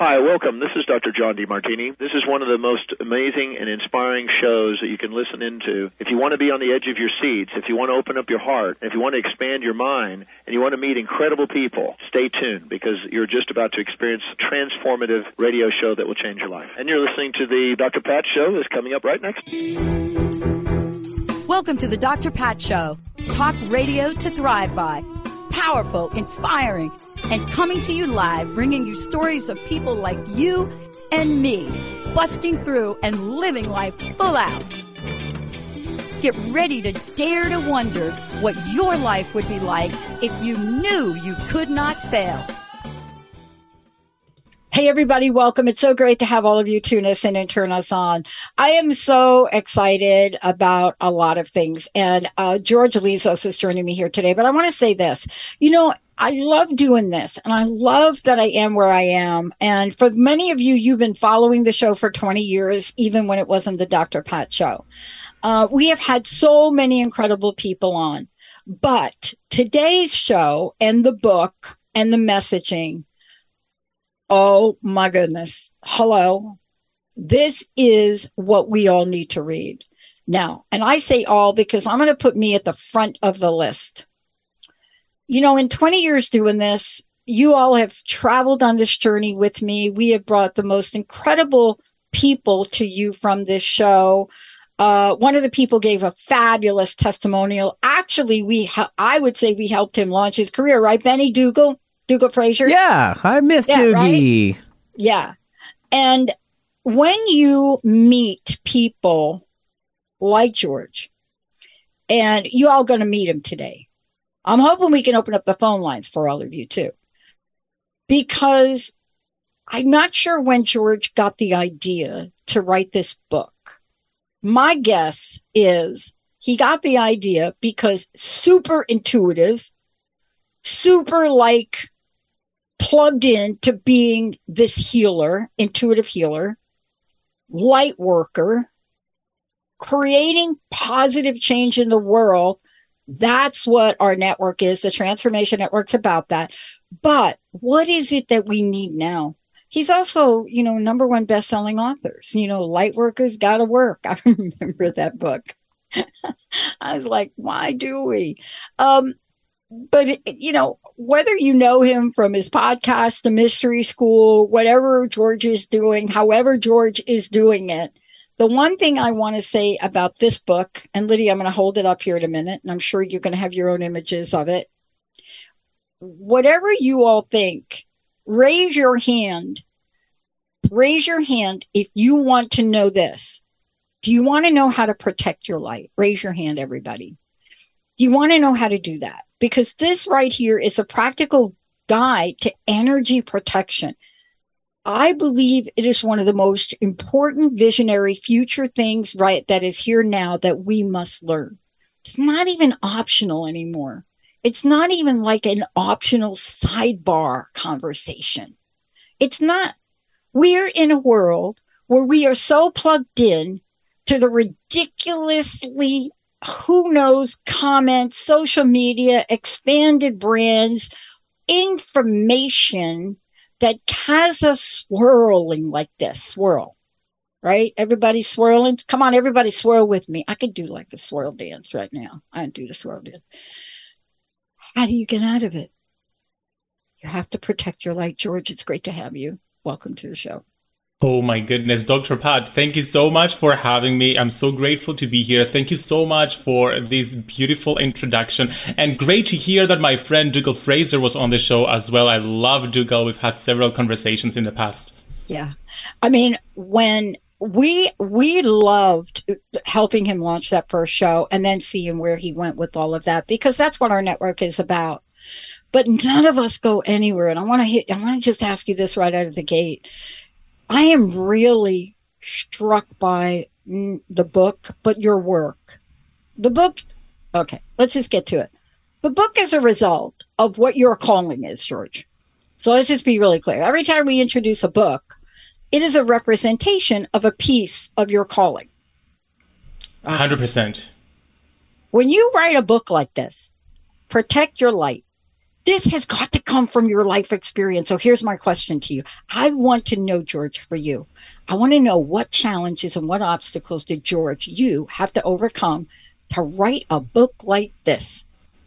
Hi, welcome. This is Dr. John DeMartini. This is one of the most amazing and inspiring shows that you can listen into. If you want to be on the edge of your seats, if you want to open up your heart, if you want to expand your mind, and you want to meet incredible people, stay tuned because you're just about to experience a transformative radio show that will change your life. And you're listening to the Dr. Pat Show that's coming up right next. Welcome to the Dr. Pat Show. Talk radio to thrive by. Powerful, inspiring, and coming to you live, bringing you stories of people like you and me, busting through and living life full out. Get ready to dare to wonder what your life would be like if you knew you could not fail. Hey, everybody, welcome. It's so great to have all of you tune us in and turn us on. I am so excited about a lot of things. And George Lizos is joining me here today. But I want to say this. You know, I love doing this, and I love that I am where I am. And for many of you, you've been following the show for 20 years, even when it wasn't the Dr. Pat Show. We have had so many incredible people on. But today's show and the book and the messaging, oh my goodness. Hello. This is what we all need to read. Now, and I say all because I'm going to put me at the front of the list. You know, in 20 years doing this, you all have traveled on this journey with me. We have brought the most incredible people to you from this show. One of the people gave a fabulous testimonial. Actually, I would say we helped him launch his career, right, Benny Dougal Frazier? Yeah, I miss Doogie. Right? Yeah. And when you meet people like George, and you all going to meet him today, I'm hoping we can open up the phone lines for all of you too, because I'm not sure when George got the idea to write this book. My guess is he got the idea because super intuitive, super like plugged in to being this healer, intuitive healer, light worker, creating positive change in the world. That's what our network is. The Transformation Network's about that. But what is it that we need now? He's also, you know, #1 best-selling authors. You know, Light Workers Gotta Work. I remember that book. I was like, why do we? But, you know, whether you know him from his podcast, The Mystery School, whatever George is doing, however George is doing it, the one thing I want to say about this book, and Lydia, I'm going to hold it up here in a minute, and I'm sure you're going to have your own images of it. Whatever you all think, raise your hand. Raise your hand if you want to know this. Do you want to know how to protect your light? Raise your hand, everybody. Do you want to know how to do that? Because this right here is a practical guide to energy protection. I believe it is one of the most important visionary future things, right, that is here now that we must learn. It's not even optional anymore. It's not even like an optional sidebar conversation. It's not. We're in a world where we are so plugged in to the ridiculously, who knows, comments, social media, expanded brands, information that has us swirling like this. Swirl, right? Everybody swirling. Come on, everybody swirl with me. I could do like a swirl dance right now. I can do the swirl dance. How do you get out of it? You have to protect your light, George. It's great to have you. Welcome to the show. Oh my goodness, Dr. Pat, thank you so much for having me. I'm so grateful to be here. Thank you so much for this beautiful introduction. And great to hear that my friend Dougal Frazier was on the show as well. I love Dougal. We've had several conversations in the past. Yeah. I mean, when we loved helping him launch that first show and then seeing where he went with all of that, because that's what our network is about. But none of us go anywhere. And I want to just ask you this right out of the gate. I am really struck by the book, but your work. The book, okay, let's just get to it. The book is a result of what your calling is, George. So let's just be really clear. Every time we introduce a book, it is a representation of a piece of your calling. 100%. When you write a book like this, Protect Your Light, This has got to come from your life experience. So here's my question to you. I want to know, George, for you. I want to know what challenges and what obstacles did George, you have to overcome to write a book like this?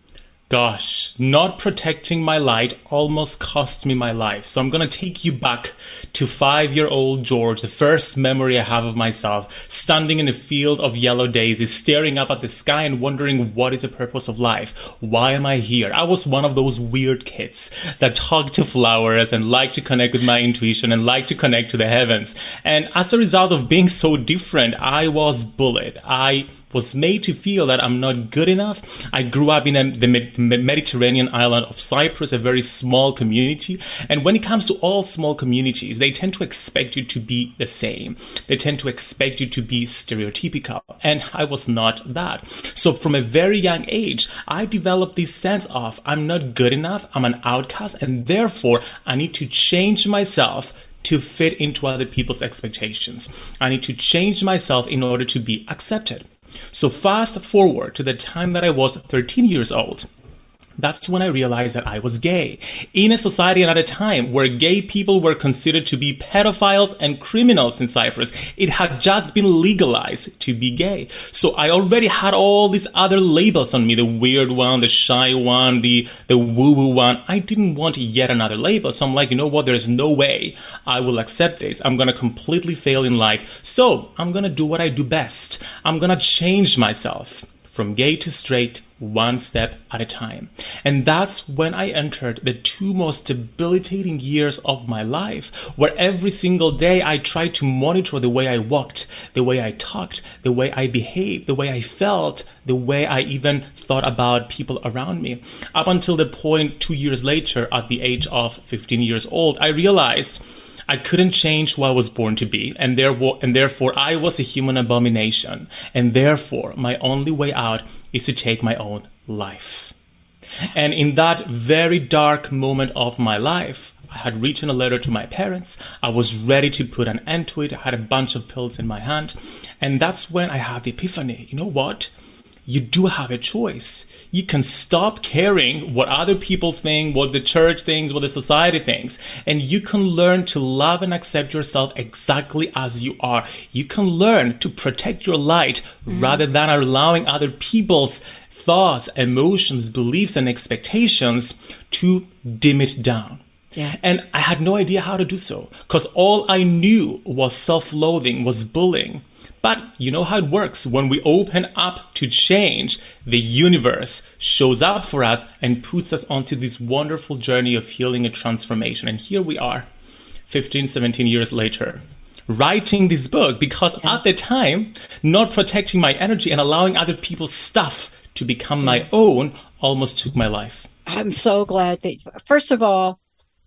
Gosh, not protecting my light almost cost me my life. So I'm going to take you back to 5-year-old George, the first memory I have of myself, standing in a field of yellow daisies, staring up at the sky and wondering what is the purpose of life? Why am I here? I was one of those weird kids that talk to flowers and like to connect with my intuition and like to connect to the heavens. And as a result of being so different, I was bullied. I was made to feel that I'm not good enough. I grew up in the Mediterranean island of Cyprus, a very small community. And when it comes to all small communities, they tend to expect you to be the same. They tend to expect you to be stereotypical. And I was not that. So from a very young age, I developed this sense of I'm not good enough, I'm an outcast, and therefore I need to change myself to fit into other people's expectations. I need to change myself in order to be accepted. So fast forward to the time that I was 13 years old. That's when I realized that I was gay. In a society and at a time where gay people were considered to be pedophiles and criminals in Cyprus, it had just been legalized to be gay. So I already had all these other labels on me, the weird one, the shy one, the woo-woo one. I didn't want yet another label. So I'm like, you know what? There's no way I will accept this. I'm going to completely fail in life. So I'm going to do what I do best. I'm going to change myself from gay to straight, one step at a time. And that's when I entered the 2 most debilitating years of my life, where every single day I tried to monitor the way I walked, the way I talked, the way I behaved, the way I felt, the way I even thought about people around me. Up until the point 2 years later, at the age of 15 years old, I realized I couldn't change who I was born to be, and therefore I was a human abomination, and therefore my only way out is to take my own life. And in that very dark moment of my life, I had written a letter to my parents. I was ready to put an end to it. I had a bunch of pills in my hand, and that's when I had the epiphany. You know what? You do have a choice. You can stop caring what other people think, what the church thinks, what the society thinks, and you can learn to love and accept yourself exactly as you are. You can learn to protect your light rather than allowing other people's thoughts, emotions, beliefs, and expectations to dim it down. Yeah. And I had no idea how to do so, because all I knew was self-loathing, was bullying. But you know how it works. When we open up to change, the universe shows up for us and puts us onto this wonderful journey of healing and transformation. And here we are, 15, 17 years later, writing this book because at the time, not protecting my energy and allowing other people's stuff to become my own almost took my life. I'm so glad that, first of all,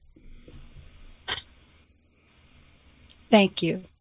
thank you.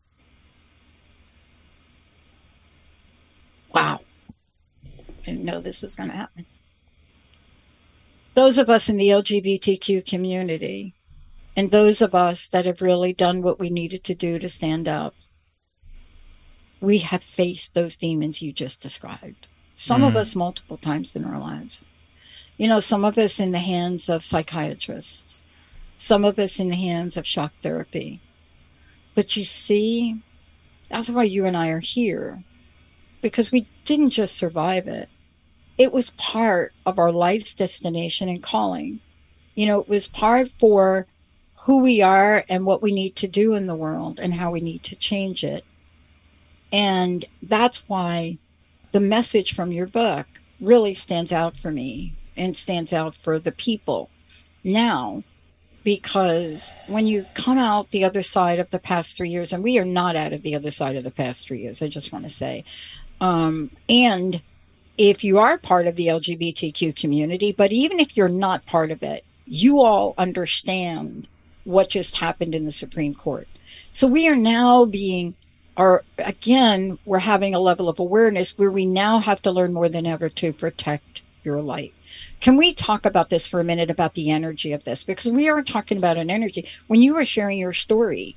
Wow. Didn't know this was going to happen. Those of us in the LGBTQ community and those of us that have really done what we needed to do to stand up, we have faced those demons you just described. Some of us multiple times in our lives. You know, some of us in the hands of psychiatrists, some of us in the hands of shock therapy. But you see, that's why you and I are here. Because we didn't just survive it. It was part of our life's destination and calling. You know, it was part for who we are and what we need to do in the world and how we need to change it. And that's why the message from your book really stands out for me and stands out for the people now. Because when you come out the other side of the past 3 years, and we are not out of the other side of the past 3 years, I just want to say, and if you are part of the LGBTQ community, but even if you're not part of it, you all understand what just happened in the Supreme Court. So we are now we're having a level of awareness where we now have to learn more than ever to protect your light. Can we talk about this for a minute, about the energy of this? Because we are talking about an energy. When you were sharing your story,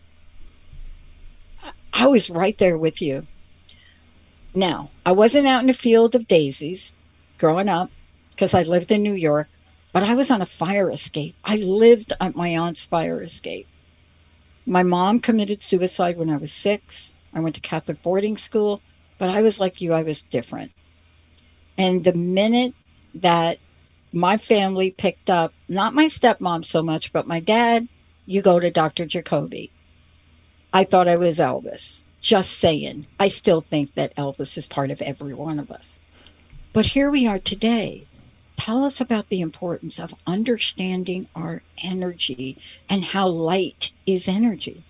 I was right there with you. Now, I wasn't out in a field of daisies growing up because I lived in New York. but I was on a fire escape. I lived at my aunt's fire escape. My mom committed suicide when I was 6. I went to Catholic boarding school, but I was like you, I was different. And the minute that my family picked up, not my stepmom so much, but my dad, you go to Dr. Jacoby. I thought I was Elvis. Just saying. I still think that Elvis is part of every one of us. But here we are today. Tell us about the importance of understanding our energy and how light is energy.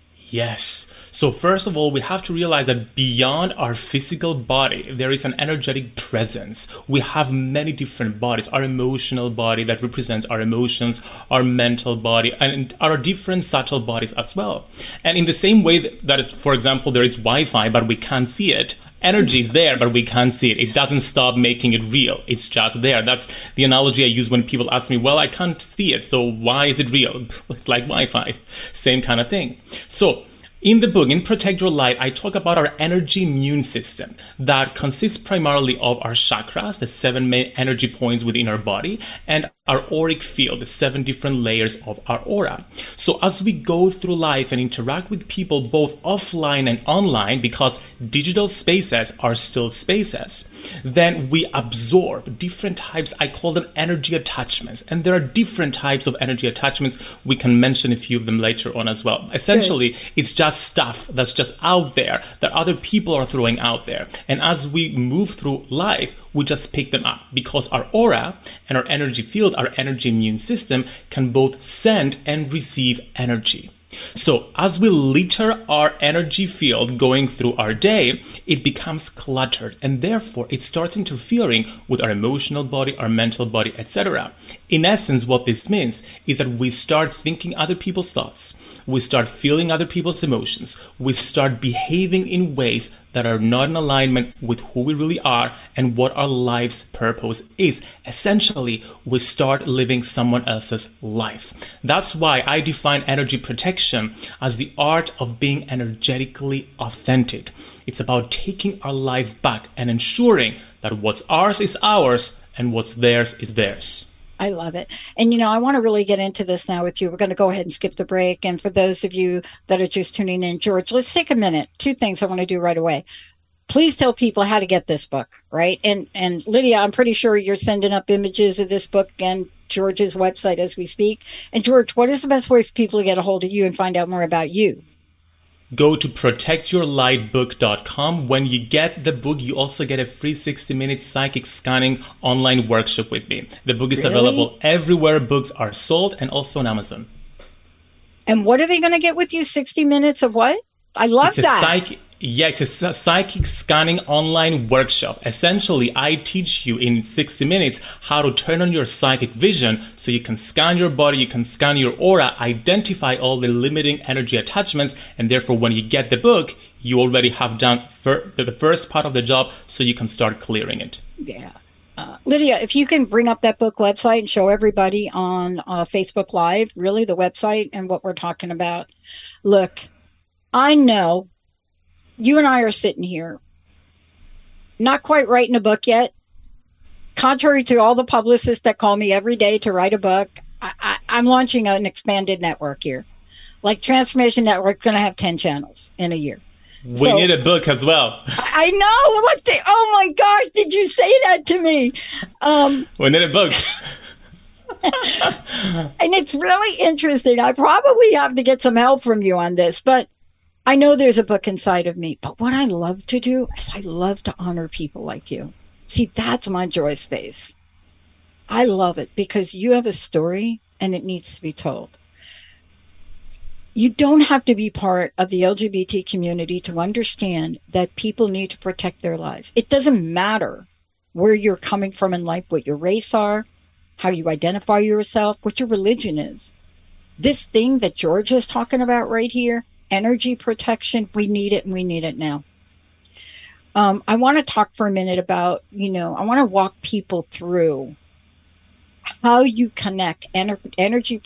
Yes. So first of all, we have to realize that beyond our physical body, there is an energetic presence. We have many different bodies. Our emotional body that represents our emotions, our mental body, and our different subtle bodies as well. And in the same way that for example, there is Wi-Fi, but we can't see it. Energy is there, but we can't see it. It doesn't stop making it real. It's just there. That's the analogy I use when people ask me, well, I can't see it, so why is it real? It's like Wi-Fi. Same kind of thing. So in the book, in Protect Your Light, I talk about our energy immune system that consists primarily of our chakras, the 7 main energy points within our body, and our auric field, the 7 different layers of our aura. So as we go through life and interact with people both offline and online, because digital spaces are still spaces, then we absorb different types, I call them energy attachments. And there are different types of energy attachments. We can mention a few of them later on as well. Essentially, it's just stuff that's just out there that other people are throwing out there. And as we move through life, we just pick them up because our aura and our energy field, our energy immune system, can both send and receive energy. So as we litter our energy field going through our day, it becomes cluttered, and therefore it starts interfering with our emotional body, our mental body, etc. In essence, what this means is that we start thinking other people's thoughts, we start feeling other people's emotions, we start behaving in ways that are not in alignment with who we really are and what our life's purpose is. Essentially, we start living someone else's life. That's why I define energy protection as the art of being energetically authentic. It's about taking our life back and ensuring that what's ours is ours and what's theirs is theirs. I love it. And, I want to really get into this now with you. We're going to go ahead and skip the break. And for those of you that are just tuning in, George, let's take a minute. 2 things I want to do right away. Please tell people how to get this book, right? And Lydia, I'm pretty sure you're sending up images of this book and George's website as we speak. And George, what is the best way for people to get a hold of you and find out more about you? Go to protectyourlightbook.com. When you get the book, you also get a free 60-minute psychic scanning online workshop with me. The book is available everywhere books are sold and also on Amazon. And what are they going to get with you? 60 minutes of what? I love that. It's a psychic scanning online workshop. Essentially, I teach you in 60 minutes how to turn on your psychic vision so you can scan your body, you can scan your aura, identify all the limiting energy attachments, and therefore when you get the book, you already have done the first part of the job so you can start clearing it. Yeah. Lydia, if you can bring up that book website and show everybody on Facebook Live, really the website and what we're talking about. Look, I know you and I are sitting here, not quite writing a book yet. Contrary to all the publicists that call me every day to write a book, I'm launching an expanded network here. Like Transformation Network, going to have 10 channels in a year. We need a book as well. I know. Oh my gosh, did you say that to me? We need a book. And it's really interesting. I probably have to get some help from you on this, but I know there's a book inside of me. But what I love to do is I love to honor people like you. See, that's my joy space. I love it because you have a story and it needs to be told. You don't have to be part of the LGBT community to understand that people need to protect their lives. It doesn't matter where you're coming from in life, what your race are, how you identify yourself, what your religion is. This thing that George is talking about right here, energy protection, we need it, and we need it now. I want to talk for a minute about, I want to walk people through how you connect energy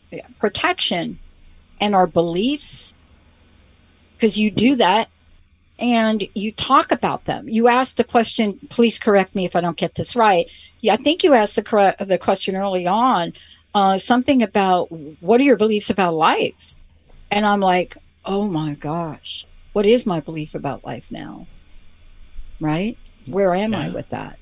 protection and our beliefs, because you do that, and you talk about them. You ask the question, please correct me if I don't get this right. Yeah, I think you asked the question early on, something about what are your beliefs about life? And I'm like, oh my gosh, what is my belief about life now? Right? Where am I with that?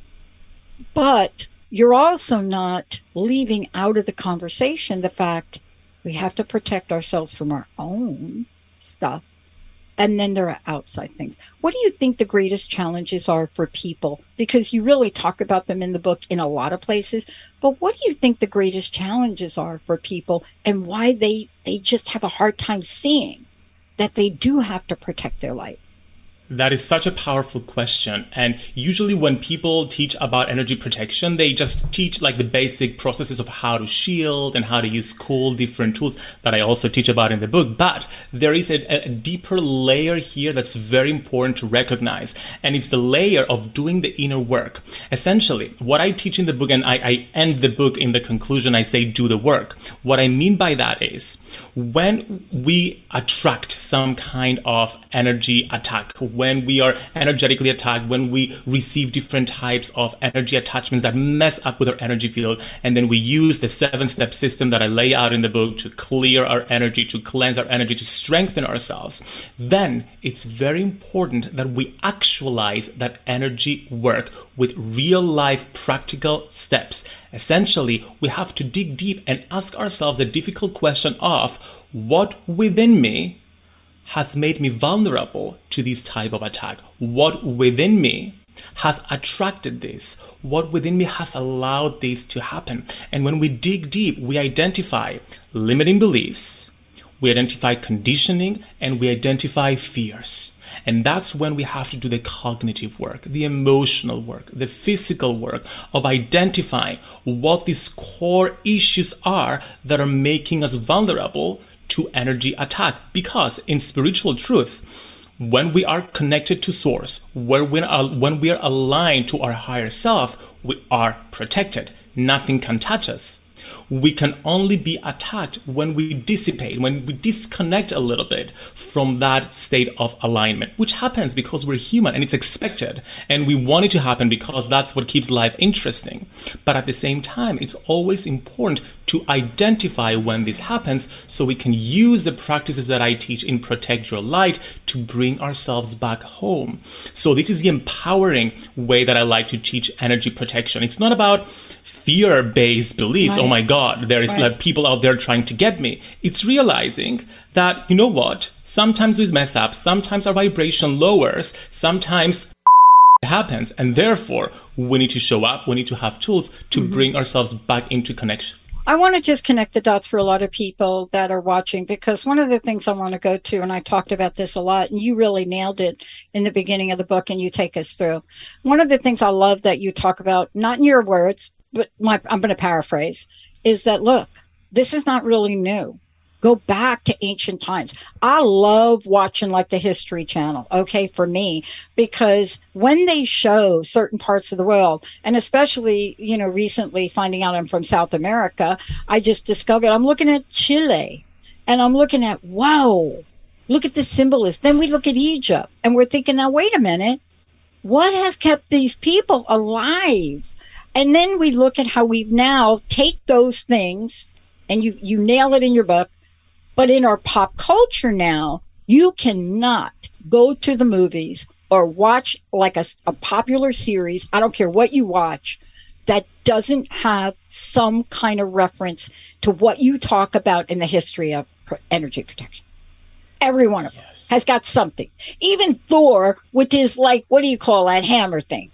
But you're also not leaving out of the conversation the fact we have to protect ourselves from our own stuff. And then there are outside things. What do you think the greatest challenges are for people? Because you really talk about them in the book in a lot of places. But what do you think the greatest challenges are for people, and why they just have a hard time seeing that they do have to protect their light? That is such a powerful question. And usually when people teach about energy protection, they just teach like the basic processes of how to shield and how to use cool different tools that I also teach about in the book. But there is a deeper layer here that's very important to recognize. And it's the layer of doing the inner work. Essentially, what I teach in the book, and I end the book in the conclusion, I say, do the work. What I mean by that is when we attract some kind of energy attack, when we are energetically attacked, when we receive different types of energy attachments that mess up with our energy field, and then we use the 7-step system that I lay out in the book to clear our energy, to cleanse our energy, to strengthen ourselves, then it's very important that we actualize that energy work with real life practical steps. Essentially, we have to dig deep and ask ourselves the difficult question of what within me has made me vulnerable to this type of attack? What within me has attracted this? What within me has allowed this to happen? And when we dig deep, we identify limiting beliefs, we identify conditioning, and we identify fears. And that's when we have to do the cognitive work, the emotional work, the physical work of identifying what these core issues are that are making us vulnerable to energy attack. Because in spiritual truth, when we are connected to source, when we are aligned to our higher self, we are protected. Nothing can touch us. We can only be attacked when we dissipate, when we disconnect a little bit from that state of alignment, which happens because we're human and it's expected. And we want it to happen because that's what keeps life interesting. But at the same time, it's always important to identify when this happens so we can use the practices that I teach in Protect Your Light to bring ourselves back home. So this is the empowering way that I like to teach energy protection. It's not about fear-based beliefs. Right. Oh my God, there is like people out there trying to get me. It's realizing that, you know what? Sometimes we mess up. Sometimes our vibration lowers. Sometimes it happens. And therefore, we need to show up. We need to have tools to bring ourselves back into connection. I want to just connect the dots for a lot of people that are watching, because one of the things I want to go to, and I talked about this a lot, and you really nailed it in the beginning of the book, and you take us through. One of the things I love that you talk about, not in your words, but I'm going to paraphrase, is that, look, this is not really new. Go back to ancient times. I love watching like the History Channel, okay, for me, because when they show certain parts of the world, and especially, you know, recently finding out I'm from South America, I just discovered I'm looking at Chile and I'm looking at, whoa, look at the symbolism. Then we look at Egypt and we're thinking, now, wait a minute, what has kept these people alive? And then we look at how we've now take those things, and you nail it in your book. But in our pop culture now, you cannot go to the movies or watch like a popular series, I don't care what you watch, that doesn't have some kind of reference to what you talk about in the history of energy protection. Every one of them has got something. Even Thor with his, like, what do you call that hammer thing?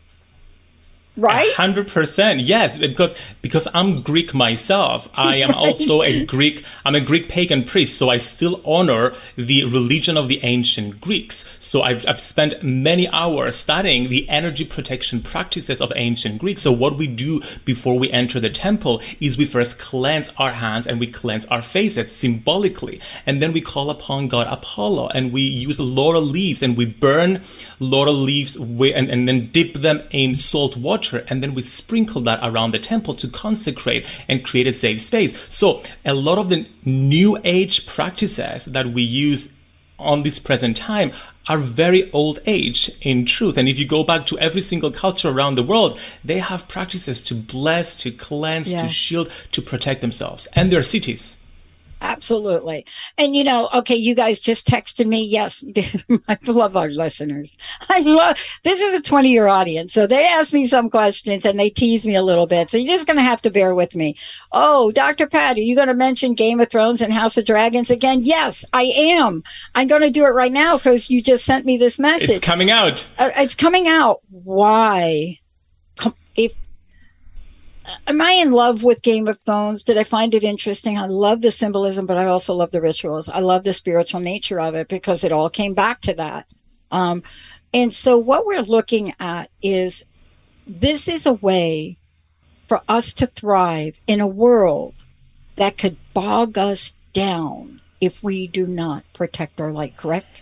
Right? 100%. Yes, because I'm Greek myself. I am also I'm a Greek pagan priest, so I still honor the religion of the ancient Greeks. So I've spent many hours studying the energy protection practices of ancient Greeks. So what we do before we enter the temple is we first cleanse our hands and we cleanse our faces symbolically. And then we call upon God Apollo, and we use laurel leaves, and we burn laurel leaves and then dip them in salt water. And then we sprinkle that around the temple to consecrate and create a safe space. So a lot of the new age practices that we use on this present time are very old age in truth. And if you go back to every single culture around the world, they have practices to bless, to cleanse, to shield, to protect themselves and their cities. Absolutely. And, you know, okay, you guys just texted me. Yes, I love our listeners. This is a 20-year audience. So they ask me some questions and they tease me a little bit. So you're just going to have to bear with me. Oh, Dr. Pat, are you going to mention Game of Thrones and House of Dragons again? Yes, I am. I'm going to do it right now because you just sent me this message. It's coming out. It's coming out. Why? Am I in love with Game of Thrones? Did I find it interesting? I love the symbolism, but I also love the rituals. I love the spiritual nature of it because it all came back to that. And so what we're looking at is this is a way for us to thrive in a world that could bog us down if we do not protect our light, correct?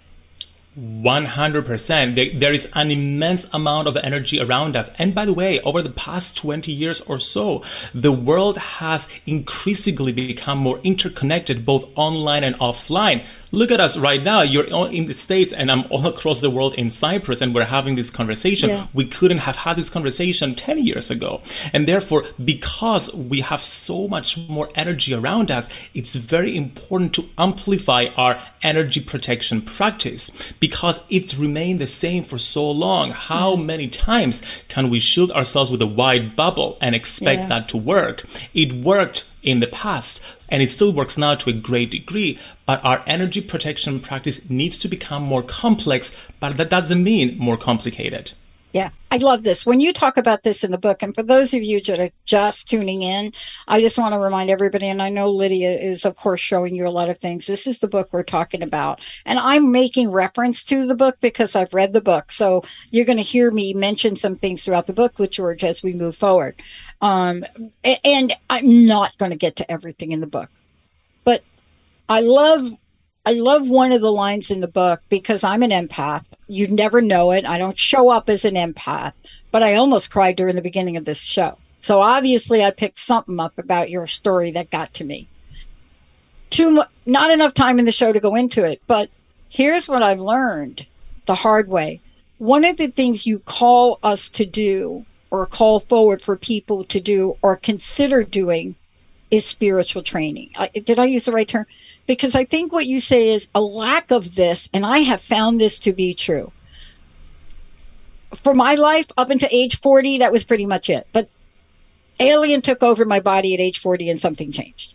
100%. There is an immense amount of energy around us. And by the way, over the past 20 years or so, the world has increasingly become more interconnected, both online and offline. Look at us right now. You're in the States and I'm all across the world in Cyprus and we're having this conversation. Yeah. We couldn't have had this conversation 10 years ago. And therefore, because we have so much more energy around us, it's very important to amplify our energy protection practice because it's remained the same for so long. How many times can we shield ourselves with a wide bubble and expect that to work? It worked in the past, and it still works now to a great degree, but our energy protection practice needs to become more complex, but that doesn't mean more complicated. Yeah, I love this. When you talk about this in the book, and for those of you that are just tuning in, I just want to remind everybody, and I know Lydia is, of course, showing you a lot of things. This is the book we're talking about. And I'm making reference to the book because I've read the book. So you're going to hear me mention some things throughout the book with George as we move forward. And I'm not going to get to everything in the book. But I love one of the lines in the book because I'm an empath. You'd never know it. I don't show up as an empath, but I almost cried during the beginning of this show. So obviously I picked something up about your story that got to me. Not enough time in the show to go into it, but here's what I've learned the hard way. One of the things you call us to do or call forward for people to do or consider doing is spiritual training. Did I use the right term? Because I think what you say is a lack of this, and I have found this to be true. For my life, up until age 40, that was pretty much it. But alien took over my body at age 40 and something changed.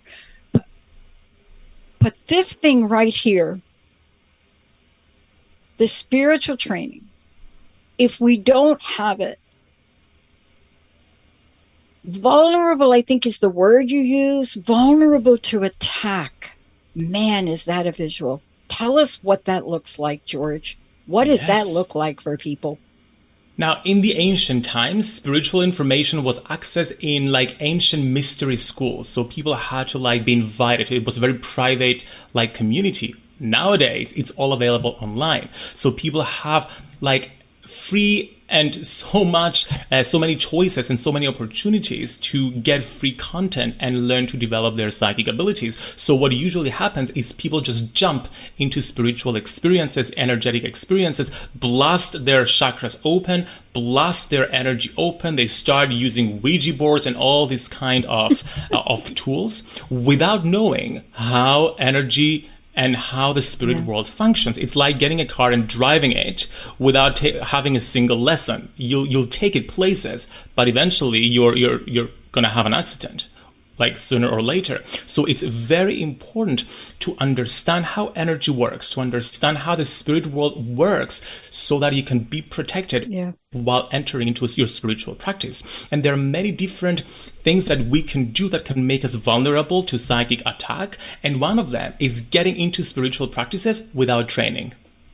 But this thing right here, the spiritual training, if we don't have it, vulnerable, I think is the word you use, vulnerable to attack. Man, is that a visual? Tell us what that looks like, George. What does that look like for people? Now, in the ancient times, spiritual information was accessed in like ancient mystery schools. So people had to like be invited. It was a very private like community. Nowadays, it's all available online. So people have like free and so many choices and so many opportunities to get free content and learn to develop their psychic abilities. So what usually happens is people just jump into spiritual experiences, energetic experiences, blast their chakras open, blast their energy open. They start using Ouija boards and all these kind of tools without knowing how energy and how the spirit world functions. It's like getting a car and driving it without having a single lesson. You'll take it places, but eventually you're gonna have an accident, like sooner or later. So it's very important to understand how energy works, to understand how the spirit world works, so that you can be protected while entering into your spiritual practice. And there are many different things that we can do that can make us vulnerable to psychic attack. And one of them is getting into spiritual practices without training.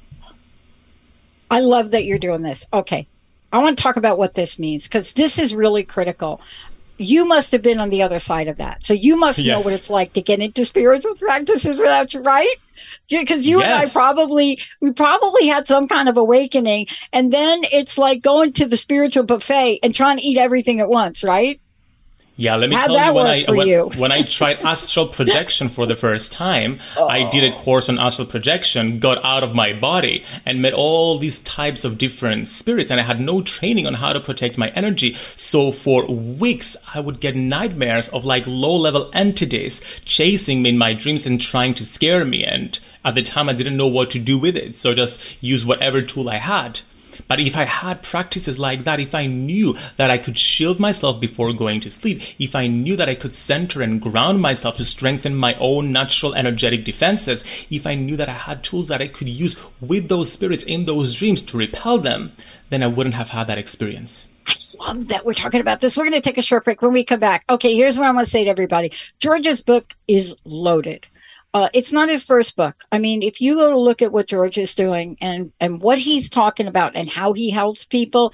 I love that you're doing this. Okay. I want to talk about what this means because this is really critical. You must have been on the other side of that. So you must know what it's like to get into spiritual practices without you, right? Because you and I probably had some kind of awakening. And then it's like going to the spiritual buffet and trying to eat everything at once, right? Yeah, let me How'd tell you, when I tried astral projection for the first time, I did a course on astral projection, got out of my body, and met all these types of different spirits, and I had no training on how to protect my energy. So for weeks, I would get nightmares of like low-level entities chasing me in my dreams and trying to scare me. And at the time, I didn't know what to do with it, so just use whatever tool I had. But if I had practices like that, if I knew that I could shield myself before going to sleep, if I knew that I could center and ground myself to strengthen my own natural energetic defenses, if I knew that I had tools that I could use with those spirits in those dreams to repel them, then I wouldn't have had that experience. I love that we're talking about this. We're going to take a short break. When we come back, okay, here's what I want to say to everybody. George's book is loaded. It's not his first book. I mean, if you go to look at what George is doing and what he's talking about and how he helps people,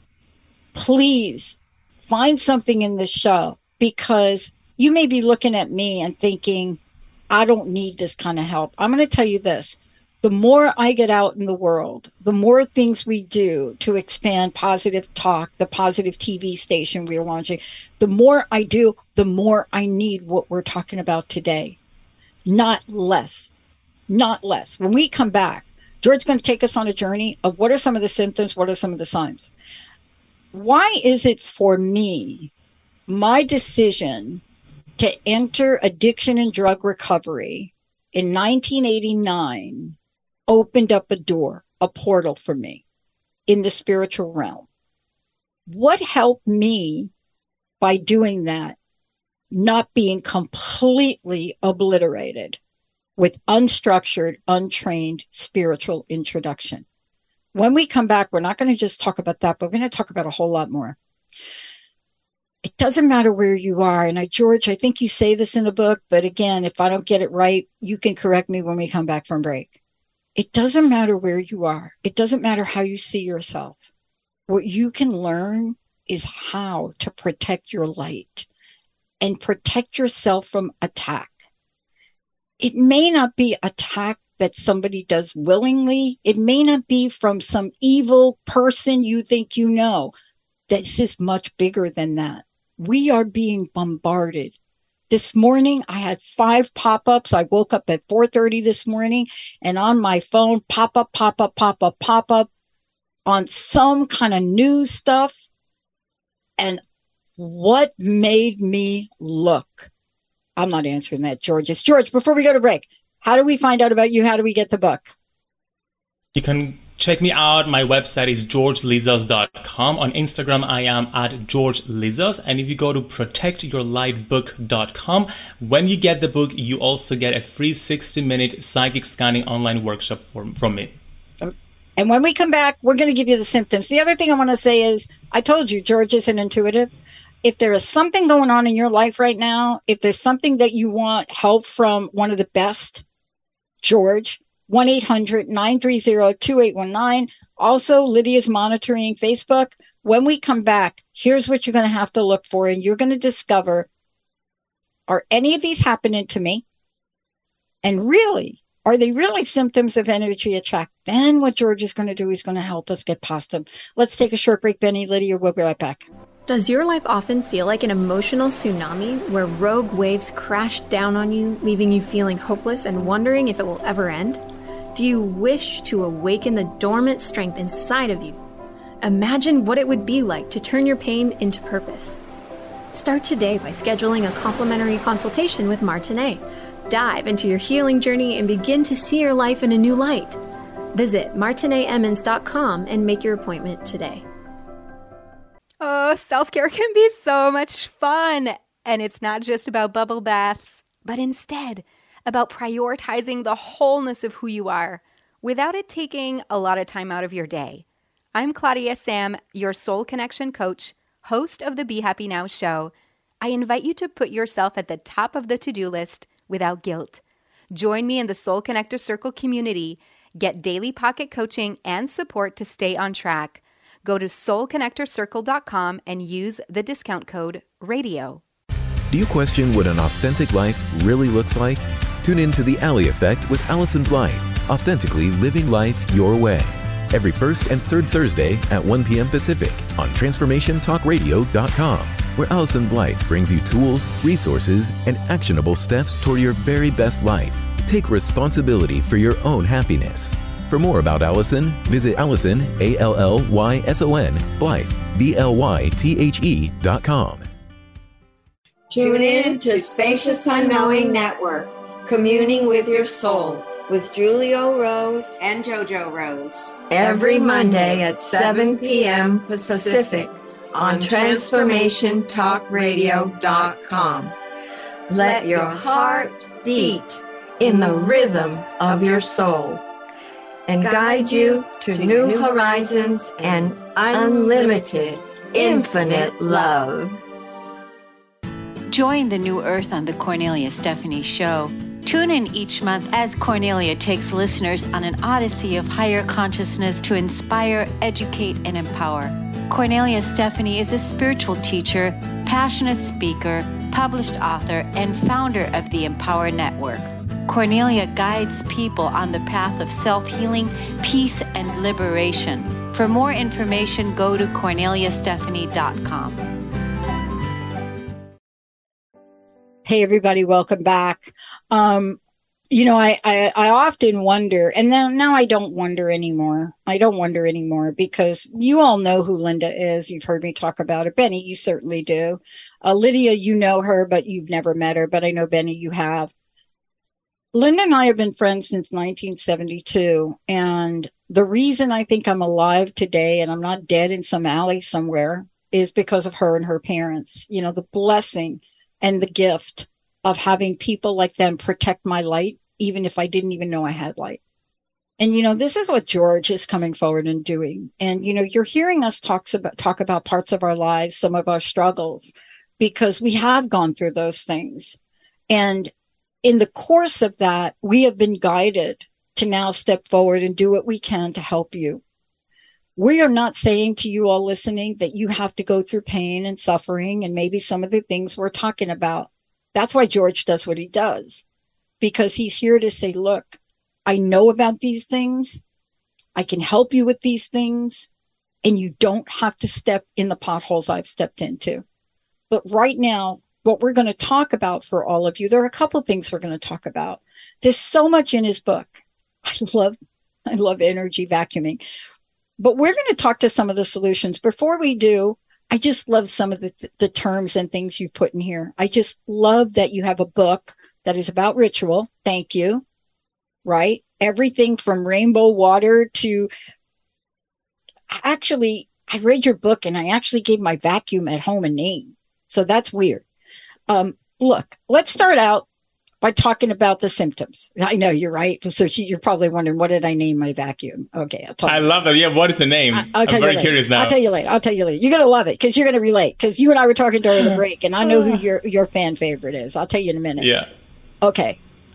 please find something in the show, because you may be looking at me and thinking, I don't need this kind of help. I'm going to tell you this. The more I get out in the world, the more things we do to expand Positive Talk, the Positive TV station we're launching, the more I do, the more I need what we're talking about today. Not less. Not less. When we come back, George's going to take us on a journey of what are some of the symptoms, what are some of the signs. Why is it for me, my decision to enter addiction and drug recovery in 1989 opened up a door, a portal for me in the spiritual realm? What helped me by doing that? Not being completely obliterated with unstructured, untrained spiritual introduction. When we come back, we're not going to just talk about that, but we're going to talk about a whole lot more. It doesn't matter where you are. And George, I think you say this in the book, but again, if I don't get it right, you can correct me when we come back from break. It doesn't matter where you are. It doesn't matter how you see yourself. What you can learn is how to protect your light and protect yourself from attack. It may not be attack that somebody does willingly. It may not be from some evil person you think you know. This is much bigger than that. We are being bombarded. This morning, I had 5 pop-ups. I woke up at 4:30 this morning, and on my phone, pop-up on some kind of news stuff. And what made me look? I'm not answering that, George. It's George, before we go to break, how do we find out about you? How do we get the book? You can check me out. My website is georgelizos.com. On Instagram, I am at georgelizos. And if you go to protectyourlightbook.com, when you get the book, you also get a free 60-minute psychic scanning online workshop from me. And when we come back, we're going to give you the symptoms. The other thing I want to say is, I told you, George is an intuitive. If there is something going on in your life right now, if there's something that you want help from one of the best, George, 1-800-930-2819. Also, Lydia's monitoring Facebook. When we come back, here's what you're going to have to look for, and you're going to discover, are any of these happening to me? And really, are they really symptoms of energy attack? Then what George is going to do is going to help us get past them. Let's take a short break, Benny, Lydia. We'll be right back. Does your life often feel like an emotional tsunami where rogue waves crash down on you, leaving you feeling hopeless and wondering if it will ever end? Do you wish to awaken the dormant strength inside of you? Imagine what it would be like to turn your pain into purpose. Start today by scheduling a complimentary consultation with Martinet. Dive into your healing journey and begin to see your life in a new light. Visit martinetemmons.com and make your appointment today. Oh, self-care can be so much fun. And it's not just about bubble baths, but instead about prioritizing the wholeness of who you are without it taking a lot of time out of your day. I'm Claudia Sam, your Soul Connection coach, host of the Be Happy Now show. I invite you to put yourself at the top of the to-do list without guilt. Join me in the Soul Connector Circle community. Get daily pocket coaching and support to stay on track. Go to soulconnectorcircle.com and use the discount code RADIO. Do you question what an authentic life really looks like? Tune in to The Alley Effect with Allison Blythe, authentically living life your way. Every first and third Thursday at 1 p.m. Pacific on TransformationTalkRadio.com. where Allison Blythe brings you tools, resources, and actionable steps toward your very best life. Take responsibility for your own happiness. For more about Allison, visit Allison, Alllyson, Blythe, BLYTHE.com. Tune in to Spacious Unknowing Network, Communing with Your Soul, with Julio Rose and JoJo Rose. Every Monday at 7 p.m. Pacific on TransformationTalkRadio.com. Let your heart beat in the rhythm of your soul and guide you to new horizons and unlimited, infinite love. Join the New Earth on the Cornelia Stephanie Show. Tune in each month as Cornelia takes listeners on an odyssey of higher consciousness to inspire, educate, and empower. Cornelia Stephanie is a spiritual teacher, passionate speaker, published author, and founder of the Empower Network. Cornelia guides people on the path of self-healing, peace, and liberation. For more information, go to CorneliaStephanie.com. Hey, everybody, welcome back. I often wonder, and then now I don't wonder anymore. Because you all know who Linda is. You've heard me talk about her. Benny, you certainly do. Lydia, you know her, but you've never met her. But I know, Benny, you have. Linda and I have been friends since 1972. And the reason I think I'm alive today and I'm not dead in some alley somewhere is because of her and her parents. You know, the blessing and the gift of having people like them protect my light, even if I didn't even know I had light. And, this is what George is coming forward and doing. And, you're hearing us talk about parts of our lives, some of our struggles, because we have gone through those things. And in the course of that, we have been guided to now step forward and do what we can to help you. We are not saying to you all listening that you have to go through pain and suffering and maybe some of the things we're talking about. That's why George does what he does, because he's here to say, look, I know about these things. I can help you with these things, and you don't have to step in the potholes I've stepped into. But right now, what we're going to talk about for all of you, there are a couple of things we're going to talk about. There's so much in his book. I love energy vacuuming. But we're going to talk to some of the solutions. Before we do, I just love some of the terms and things you put in here. I just love that you have a book that is about ritual. Thank you. Right? Everything from rainbow water to... Actually, I read your book and I actually gave my vacuum at home a name. So that's weird. Look, let's start out by talking about the symptoms. I know you're right. So you're probably wondering, what did I name my vacuum? Okay. I love that. Yeah. What is the name? I'm very curious now. I'll tell you later. You're going to love it because you're going to relate, because you and I were talking during the break and I know who your fan favorite is. I'll tell you in a minute. Yeah. Okay.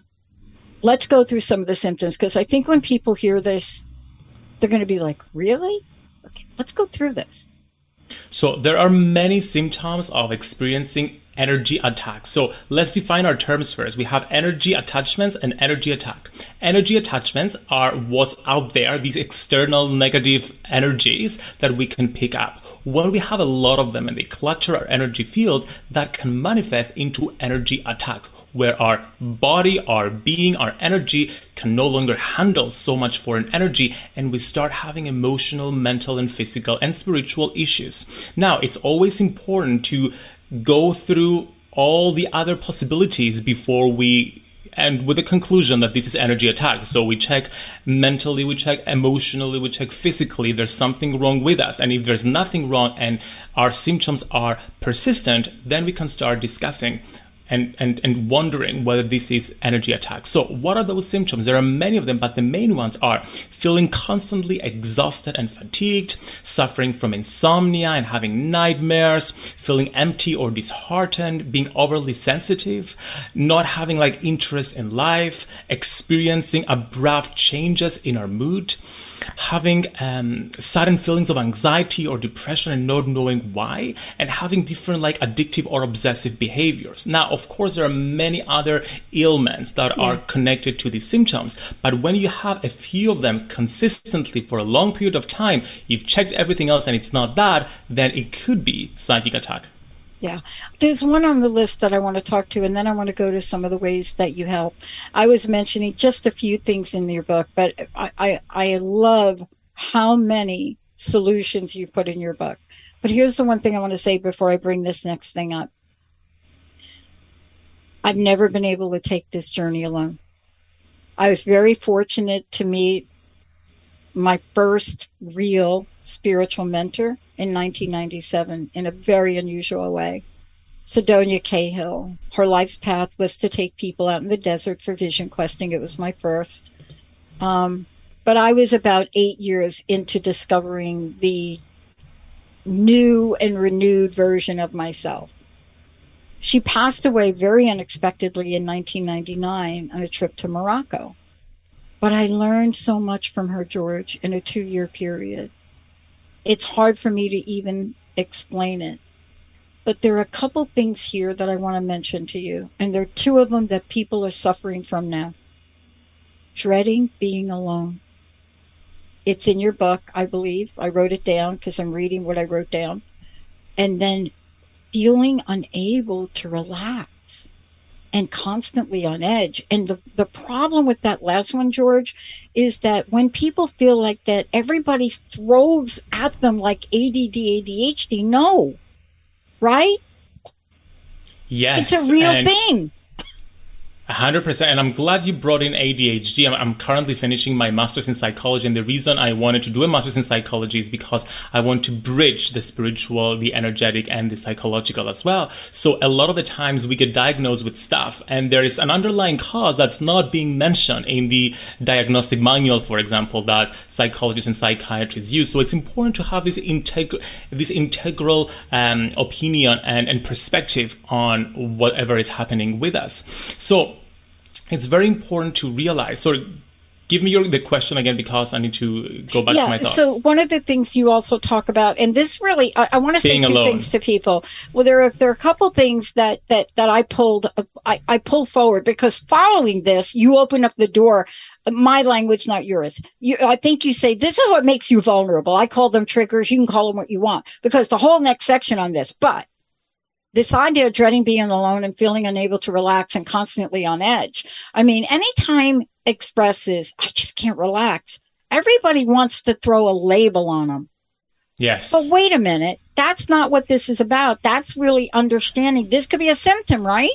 Let's go through some of the symptoms, because I think when people hear this, they're going to be like, really? Okay. Let's go through this. So there are many symptoms of experiencing energy attack. So let's define our terms first. We have energy attachments and energy attack. Energy attachments are what's out there, these external negative energies that we can pick up. When we have a lot of them and they clutter our energy field, that can manifest into energy attack, where our body, our being, our energy can no longer handle so much foreign energy, and we start having emotional, mental, and physical and spiritual issues. Now, it's always important to go through all the other possibilities before we end with the conclusion that this is energy attack. So we check mentally, we check emotionally, we check physically. There's something wrong with us. And if there's nothing wrong and our symptoms are persistent, then we can start discussing and wondering whether this is energy attack. So what are those symptoms? There are many of them, but the main ones are feeling constantly exhausted and fatigued, suffering from insomnia and having nightmares, feeling empty or disheartened, being overly sensitive, not having interest in life, experiencing abrupt changes in our mood, having sudden feelings of anxiety or depression and not knowing why, and having different addictive or obsessive behaviors. Now, of course, there are many other ailments that are connected to these symptoms, but when you have a few of them consistently for a long period of time, you've checked everything else and it's not that, then it could be psychic attack. Yeah. There's one on the list that I want to talk to, and then I want to go to some of the ways that you help. I was mentioning just a few things in your book, but I love how many solutions you put in your book. But here's the one thing I want to say before I bring this next thing up. I've never been able to take this journey alone. I was very fortunate to meet my first real spiritual mentor in 1997 in a very unusual way. Sidonia Cahill. Her life's path was to take people out in the desert for vision questing. It was my first. But I was about 8 years into discovering the new and renewed version of myself. She passed away very unexpectedly in 1999 on a trip to Morocco. But I learned so much from her, George, in a 2-year period. It's hard for me to even explain it. But there are a couple things here that I want to mention to you. And there are 2 of them that people are suffering from now. Dreading being alone. It's in your book, I believe. I wrote it down because I'm reading what I wrote down. And then feeling unable to relax and constantly on edge. And the problem with that last one, George, is that when people feel like that, everybody throws at them like ADD, ADHD. No, right? Yes. It's a real thing. 100%. And I'm glad you brought in ADHD. I'm currently finishing my master's in psychology. And the reason I wanted to do a master's in psychology is because I want to bridge the spiritual, the energetic, and the psychological as well. So a lot of the times we get diagnosed with stuff and there is an underlying cause that's not being mentioned in the diagnostic manual, for example, that psychologists and psychiatrists use. So it's important to have this integral opinion and perspective on whatever is happening with us. So it's very important to realize. So give me the question again, because I need to go back to my thoughts. So one of the things you also talk about, and this really, I want to say 2 things to people. Well, there are a couple things that I pulled forward, because following this, you open up the door. My language, not yours. I think you say, this is what makes you vulnerable. I call them triggers. You can call them what you want, because the whole next section on this, but this idea of dreading being alone and feeling unable to relax and constantly on edge. I mean, anytime expresses, I just can't relax, everybody wants to throw a label on them. Yes. But wait a minute. That's not what this is about. That's really understanding. This could be a symptom, right?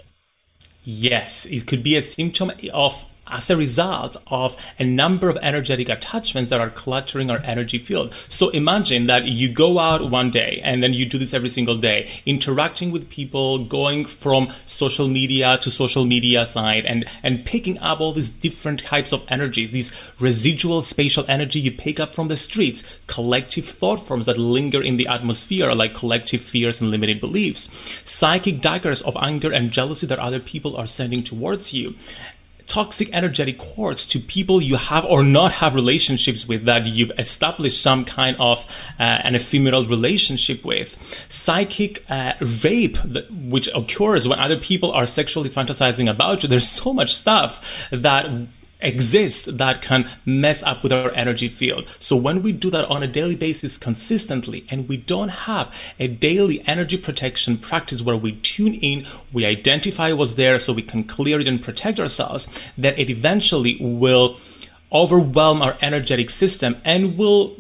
Yes. It could be a symptom as a result of a number of energetic attachments that are cluttering our energy field. So imagine that you go out one day, and then you do this every single day, interacting with people, going from social media to social media side, and picking up all these different types of energies, these residual spatial energy you pick up from the streets, collective thought forms that linger in the atmosphere, like collective fears and limited beliefs, psychic daggers of anger and jealousy that other people are sending towards you, toxic energetic cords to people you have or not have relationships with that you've established some kind of an ephemeral relationship with, psychic rape which occurs when other people are sexually fantasizing about you. There's so much stuff that exists that can mess up with our energy field. So when we do that on a daily basis consistently, and we don't have a daily energy protection practice where we tune in, we identify what's there so we can clear it and protect ourselves, then it eventually will overwhelm our energetic system and we'll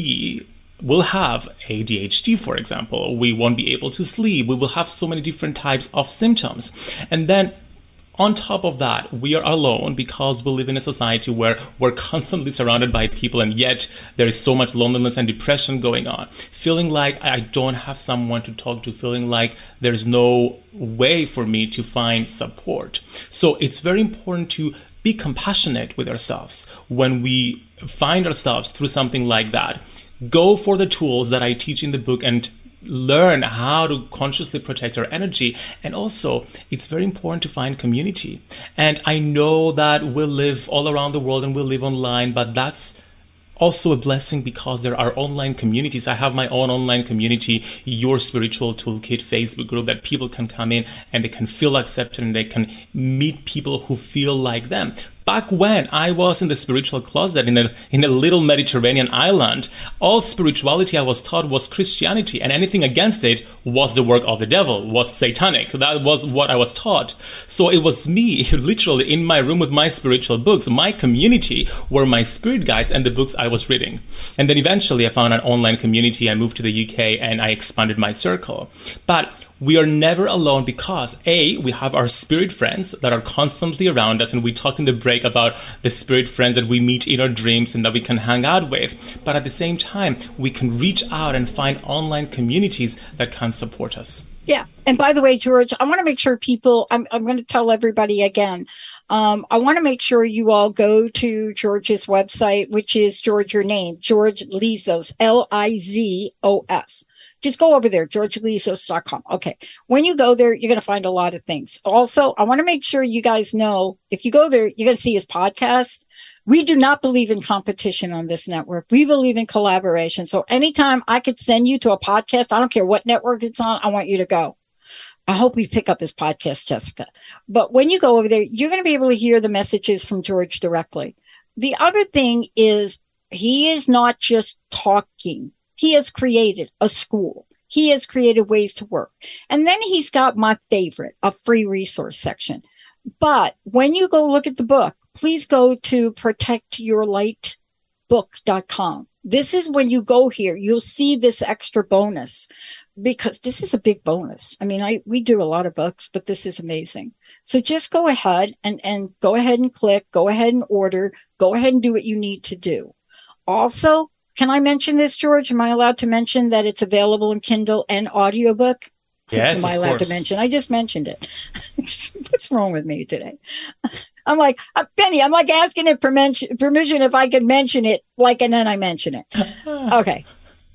have ADHD, for example. We won't be able to sleep. We will have so many different types of symptoms. And then on top of that, we are alone because we live in a society where we're constantly surrounded by people, and yet there is so much loneliness and depression going on. Feeling like I don't have someone to talk to, feeling like there's no way for me to find support. So it's very important to be compassionate with ourselves when we find ourselves through something like that. Go for the tools that I teach in the book and learn how to consciously protect our energy. And also, it's very important to find community. And I know that we live all around the world and we live online, but that's also a blessing because there are online communities. I have my own online community, Your Spiritual Toolkit Facebook group, that people can come in and they can feel accepted and they can meet people who feel like them. Back when I was in the spiritual closet in a little Mediterranean island, all spirituality I was taught was Christianity, and anything against it was the work of the devil, was satanic. That was what I was taught. So it was me, literally in my room with my spiritual books. My community were my spirit guides and the books I was reading. And then eventually I found an online community. I moved to the UK and I expanded my circle. But we are never alone because A, we have our spirit friends that are constantly around us, and we talk in the break about the spirit friends that we meet in our dreams and that we can hang out with. But at the same time, we can reach out and find online communities that can support us. Yeah. And by the way, George, I want to make sure people, I'm going to tell everybody again, I want to make sure you all go to George's website, which is George, your name, George Lizos, Lizos. Just go over there, georgelizos.com. Okay. When you go there, you're going to find a lot of things. Also, I want to make sure you guys know, if you go there, you're going to see his podcast. We do not believe in competition on this network. We believe in collaboration. So anytime I could send you to a podcast, I don't care what network it's on, I want you to go. I hope we pick up his podcast, Jessica. But when you go over there, you're going to be able to hear the messages from George directly. The other thing is he is not just talking. He has created a school. He has created ways to work. And then he's got my favorite, a free resource section. But when you go look at the book, please go to protectyourlightbook.com. This is when you go here, you'll see this extra bonus because this is a big bonus. I mean, we do a lot of books, but this is amazing. So just go ahead and go ahead and click, go ahead and order, go ahead and do what you need to do. Also, can I mention this, George? Am I allowed to mention that it's available in Kindle and audiobook? Yes, am I allowed to mention? I just mentioned it. What's wrong with me today? I'm like, Penny, I'm like asking it permission if I can mention it, and then I mention it. Okay.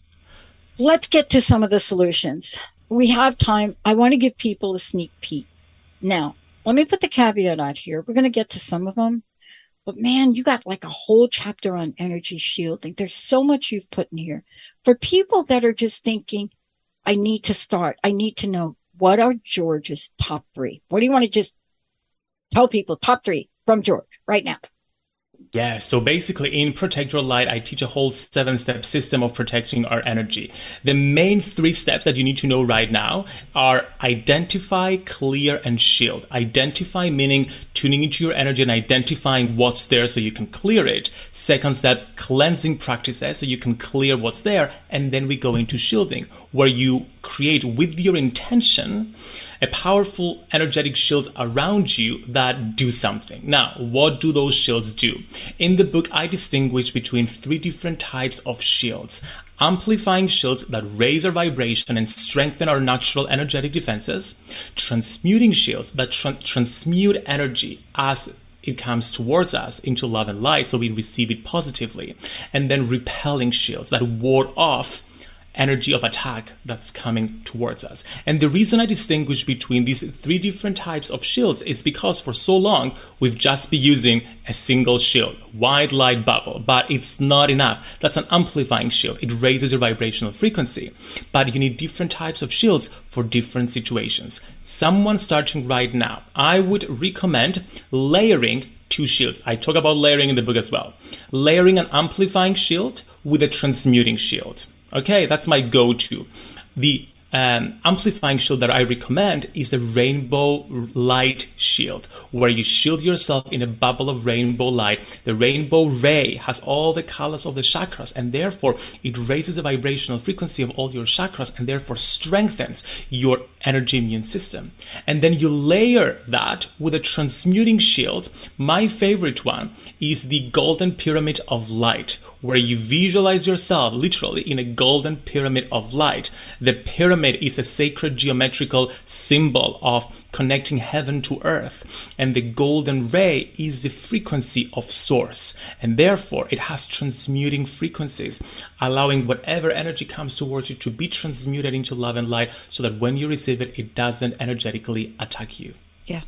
Let's get to some of the solutions. We have time. I want to give people a sneak peek. Now, let me put the caveat out here. We're going to get to some of them. But man, you got like a whole chapter on energy shielding. There's so much you've put in here. For people that are just thinking, I need to start. I need to know, what are George's top 3? What do you want to just tell people? Top 3 from George right now. Yeah, so basically in Protect Your Light, I teach a whole 7-step system of protecting our energy. The main 3 steps that you need to know right now are identify, clear, and shield. Identify meaning tuning into your energy and identifying what's there so you can clear it. Second step, cleansing practices so you can clear what's there. And then we go into shielding, where you create with your intention a powerful energetic shields around you that do something. Now, what do those shields do? In the book, I distinguish between 3 different types of shields. Amplifying shields that raise our vibration and strengthen our natural energetic defenses. Transmuting shields that transmute energy as it comes towards us into love and light so we receive it positively. And then repelling shields that ward off energy of attack that's coming towards us. And the reason I distinguish between these 3 different types of shields is because for so long we've just been using a single shield, white light bubble, but it's not enough. That's an amplifying shield. It raises your vibrational frequency, but you need different types of shields for different situations. Someone starting right now, I would recommend layering 2 shields. I talk about layering in the book as well. Layering an amplifying shield with a transmuting shield. Okay, that's my go-to. The amplifying shield that I recommend is the rainbow light shield, where you shield yourself in a bubble of rainbow light. The rainbow ray has all the colors of the chakras, and therefore it raises the vibrational frequency of all your chakras and therefore strengthens your energy immune system. And then you layer that with a transmuting shield. My favorite one is the golden pyramid of light, where you visualize yourself literally in a golden pyramid of light. The pyramid is a sacred geometrical symbol of connecting heaven to earth, and the golden ray is the frequency of source, and therefore it has transmuting frequencies, allowing whatever energy comes towards you to be transmuted into love and light, so that when you receive it, it doesn't energetically attack you. Yeah.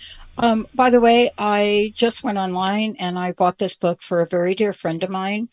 By the way, I just went online and I bought this book for a very dear friend of mine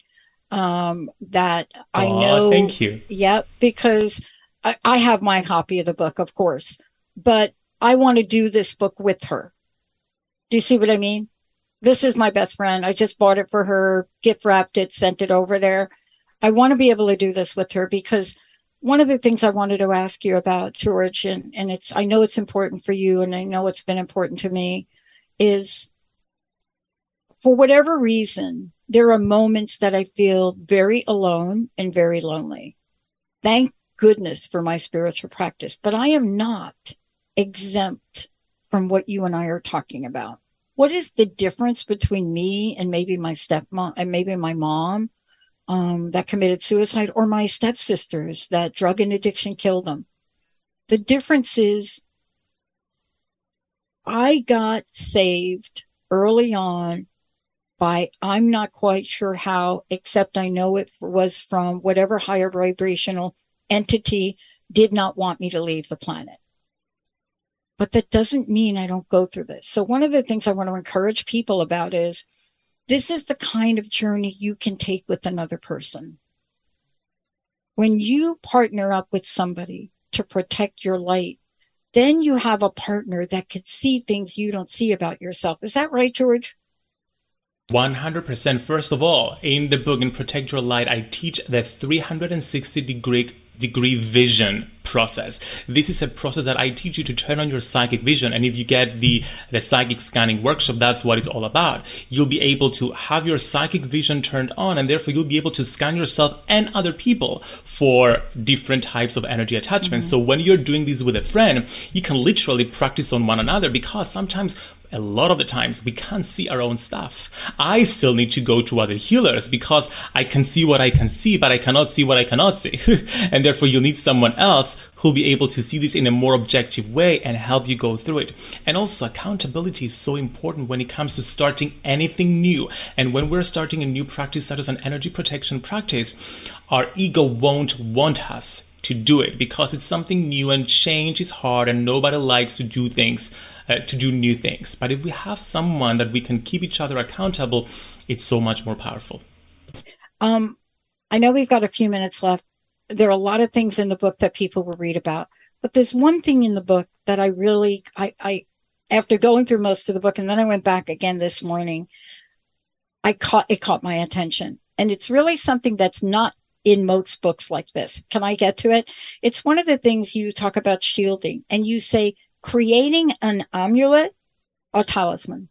that I know. Thank you. Yeah, because I have my copy of the book, of course, but I want to do this book with her. Do you see what I mean? This is my best friend. I just bought it for her, gift wrapped it, sent it over there. I want to be able to do this with her because one of the things I wanted to ask you about, George, and I know it's important for you and I know it's been important to me, is for whatever reason, there are moments that I feel very alone and very lonely. Thank goodness for my spiritual practice, but I am not exempt from what you and I are talking about. What is the difference between me and maybe my stepmom and maybe my mom that committed suicide, or my stepsisters that drug and addiction killed them? The difference is I got saved early on by, I'm not quite sure how, except I know it was from whatever higher vibrational entity did not want me to leave the planet. But that doesn't mean I don't go through this. So one of the things I want to encourage people about is this is the kind of journey you can take with another person. When you partner up with somebody to protect your light, then you have a partner that could see things you don't see about yourself. Is that right, George? 100%. First of all, in the book, in Protect Your Light, I teach the 360-degree vision process. This is a process that I teach you to turn on your psychic vision. And if you get the psychic scanning workshop, that's what it's all about. You'll be able to have your psychic vision turned on, and therefore you'll be able to scan yourself and other people for different types of energy attachments. So when you're doing this with a friend, you can literally practice on one another, because sometimes, a lot of the times, we can't see our own stuff. I still need to go to other healers because I can see what I can see, but I cannot see what I cannot see. And therefore, you'll need someone else who'll be able to see this in a more objective way and help you go through it. And also, accountability is so important when it comes to starting anything new. And when we're starting a new practice, such as an energy protection practice, our ego won't want us to do it because it's something new and change is hard and nobody likes to do things, to do new things. But if we have someone that we can keep each other accountable, it's so much more powerful. I know we've got a few minutes left. There are a lot of things in the book that people will read about, but there's one thing in the book that I really, after going through most of the book, and then I went back again this morning, it caught my attention. And it's really something that's not in most books like this. Can I get to it? It's one of the things you talk about shielding, and you say creating an amulet or talisman.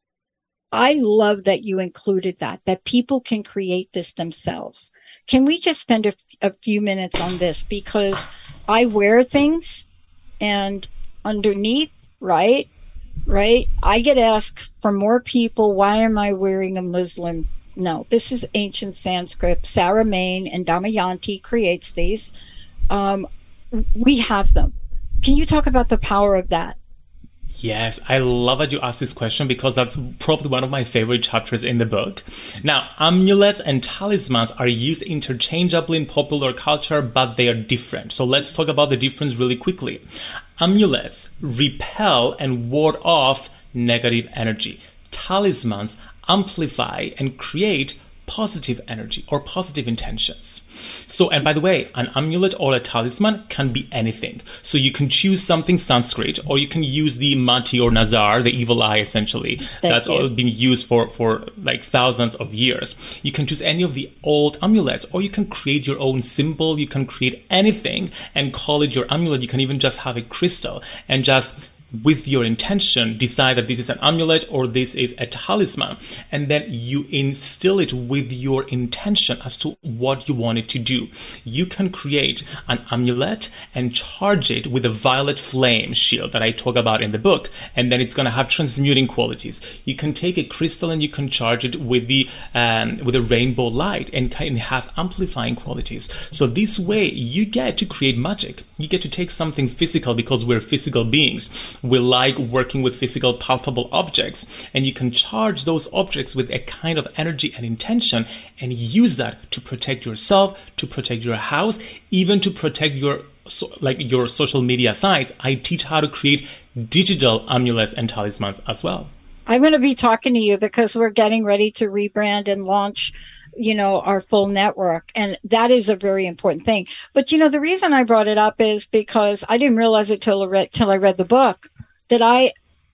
I love that you included that people can create this themselves. Can we just spend a few minutes on this? Because I wear things, and underneath, right, I get asked from more people, why am I wearing a Muslim? No, this is ancient Sanskrit. Sarah Main and Damayanti creates these. We have them. Can you talk about the power of that? Yes, I love that you asked this question because that's probably one of my favorite chapters in the book. Now, amulets and talismans are used interchangeably in popular culture, but they are different. So let's talk about the difference really quickly. Amulets repel and ward off negative energy. Talismans amplify and create positive energy or positive intentions. So, and by the way, an amulet or a talisman can be anything. So you can choose something Sanskrit, or you can use the Mati or Nazar, the evil eye essentially. That's all been used for like thousands of years. You can choose any of the old amulets, or you can create your own symbol. You can create anything and call it your amulet. You can even just have a crystal and just, with your intention, decide that this is an amulet or this is a talisman. And then you instill it with your intention as to what you want it to do. You can create an amulet and charge it with a violet flame shield that I talk about in the book. And then it's going to have transmuting qualities. You can take a crystal and you can charge it with a rainbow light, and it has amplifying qualities. So this way you get to create magic. You get to take something physical, because we're physical beings. We like working with physical, palpable objects, and you can charge those objects with a kind of energy and intention and use that to protect yourself, to protect your house, even to protect your social media sites. I teach how to create digital amulets and talismans as well. I'm going to be talking to you because we're getting ready to rebrand and launch, our full network. And that is a very important thing. But, the reason I brought it up is because I didn't realize it till I read the book, that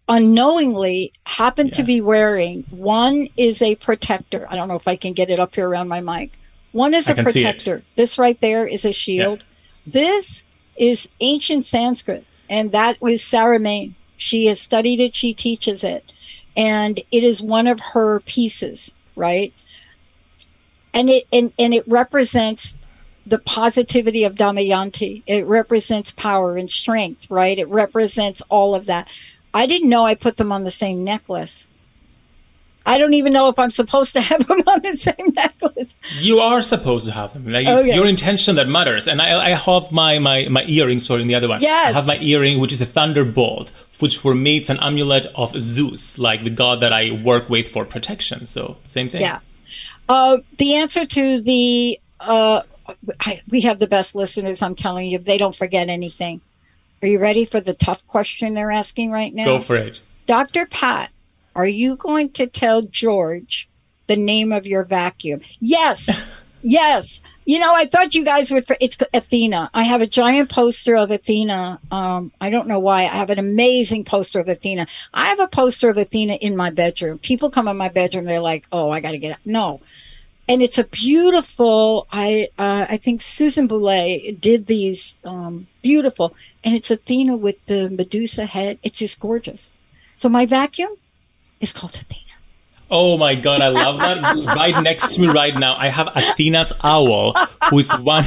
unknowingly happened to be wearing. One is a protector. I don't know if I can get it up here around my mic. One is a protector. This right there is a shield. Yeah. This is ancient Sanskrit, and that was Sarah Main. She has studied it. She teaches it, and it is one of her pieces, right? And it represents the positivity of Damayanti. It represents power and strength, right? It represents all of that. I didn't know I put them on the same necklace. I don't even know if I'm supposed to have them on the same necklace. You are supposed to have them. Like, it's your intention that matters. And I have my earring, sorry, the other one. Yes. I have my earring, which is a thunderbolt, which for me, it's an amulet of Zeus, like the god that I work with for protection. So, same thing. Yeah. The answer to the... we have the best listeners, I'm telling you. They don't forget anything. Are you ready for the tough question they're asking right now? Go for it. Dr. Pat, are you going to tell George the name of your vacuum? Yes. Yes. You know, I thought you guys would. It's Athena. I have a giant poster of Athena. I don't know why. I have an amazing poster of Athena. I have a poster of Athena in my bedroom. People come in my bedroom. They're like, oh, I got to get out. No. And it's a beautiful, I think Susan Boulay did these beautiful. And it's Athena with the Medusa head. It's just gorgeous. So my vacuum is called Athena. Oh my God, I love that. Right next to me right now, I have Athena's owl, who is one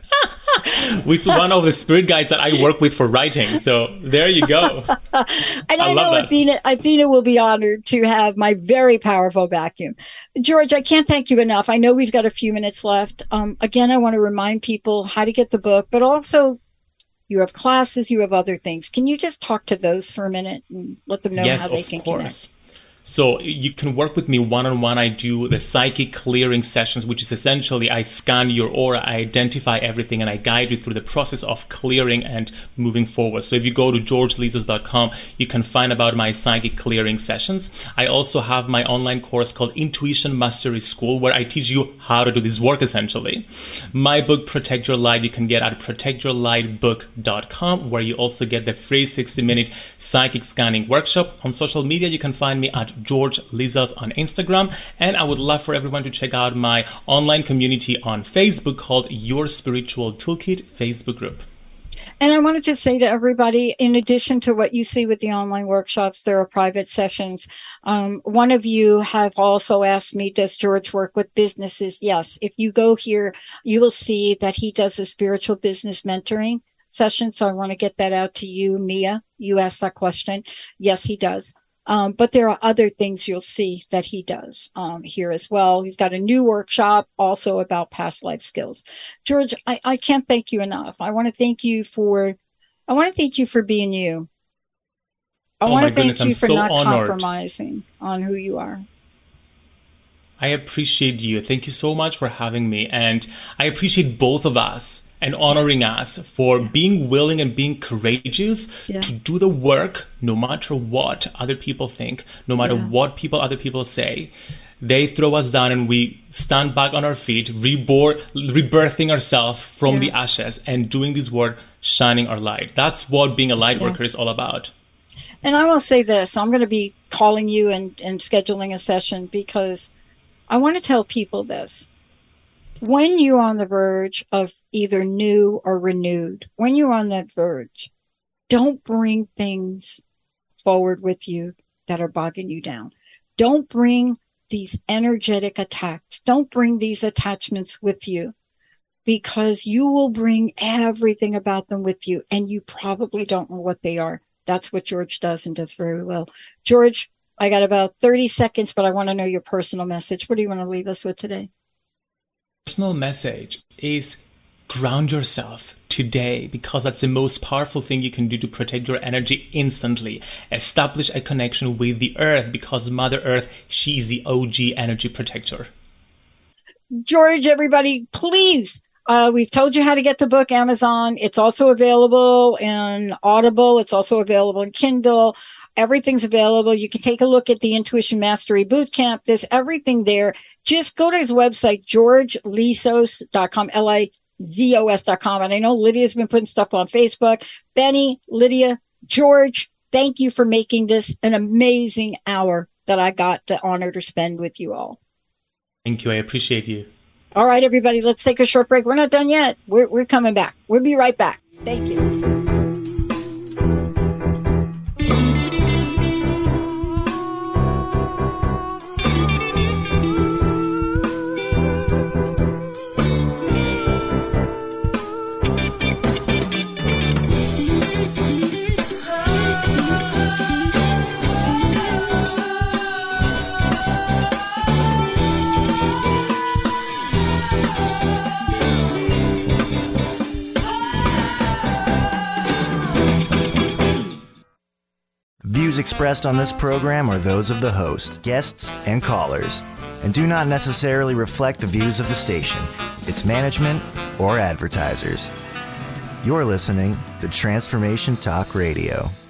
of the spirit guides that I work with for writing. So there you go. And I know Athena will be honored to have my very powerful vacuum. George, I can't thank you enough. I know we've got a few minutes left. Again, I want to remind people how to get the book, but also you have classes, you have other things. Can you just talk to those for a minute and let them know how they can connect? So you can work with me one-on-one. I do the psychic clearing sessions, which is essentially I scan your aura, I identify everything, and I guide you through the process of clearing and moving forward. So if you go to georgelizos.com, you can find about my psychic clearing sessions. I also have my online course called Intuition Mastery School, where I teach you how to do this work, essentially. My book, Protect Your Light, you can get at protectyourlightbook.com, where you also get the free 60-minute psychic scanning workshop. On social media, you can find me at George Lizos on Instagram, and I would love for everyone to check out my online community on Facebook called Your Spiritual Toolkit Facebook group. And I wanted to say to everybody, in addition to what you see with the online workshops, there are private sessions. One of you have also asked me, does George work with businesses? Yes. If you go here, you will see that he does a spiritual business mentoring session. So I want to get that out to you, Mia. You asked that question. Yes, he does. But there are other things you'll see that he does here as well. He's got a new workshop also about past life skills. George, I can't thank you enough. I want to thank you for being you. I want to thank you for not compromising on who you are. I appreciate you. Thank you so much for having me. And I appreciate both of us and honoring us for being willing and being courageous to do the work, no matter what other people think, no matter what other people say. They throw us down and we stand back on our feet, rebirthing ourselves from the ashes and doing this work, shining our light. That's what being a light worker is all about. And I will say this, I'm going to be calling you and scheduling a session because I want to tell people this. When you're on the verge of either new or renewed, when you're on that verge, don't bring things forward with you that are bogging you down. Don't bring these energetic attacks. Don't bring these attachments with you because you will bring everything about them with you and you probably don't know what they are. That's what George does and does very well. George, I got about 30 seconds, but I want to know your personal message. What do you want to leave us with today? Personal message is ground yourself today because that's the most powerful thing you can do to protect your energy instantly. Establish a connection with the earth because Mother Earth, she's the OG energy protector. George, everybody, please. We've told you how to get the book, Amazon. It's also available in Audible. It's also available in Kindle. Everything's available. You can take a look at the Intuition Mastery Bootcamp. There's everything there. Just go to his website, georgelizos.com, LIZOS.com. And I know Lydia's been putting stuff on Facebook. Benny, Lydia, George, thank you for making this an amazing hour that I got the honor to spend with you all. Thank you. I appreciate you. All right, everybody, let's take a short break. We're not done yet. We're coming back. We'll be right back. Thank you. Views expressed on this program are those of the host, guests, and callers, and do not necessarily reflect the views of the station, its management, or advertisers. You're listening to Transformation Talk Radio.